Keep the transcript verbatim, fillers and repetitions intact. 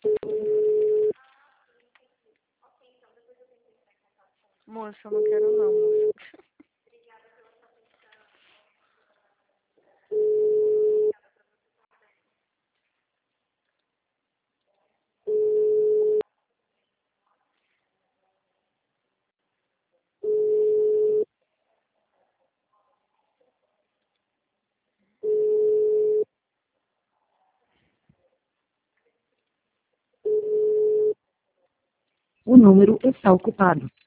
Moça, eu não quero não, moça. O número está ocupado.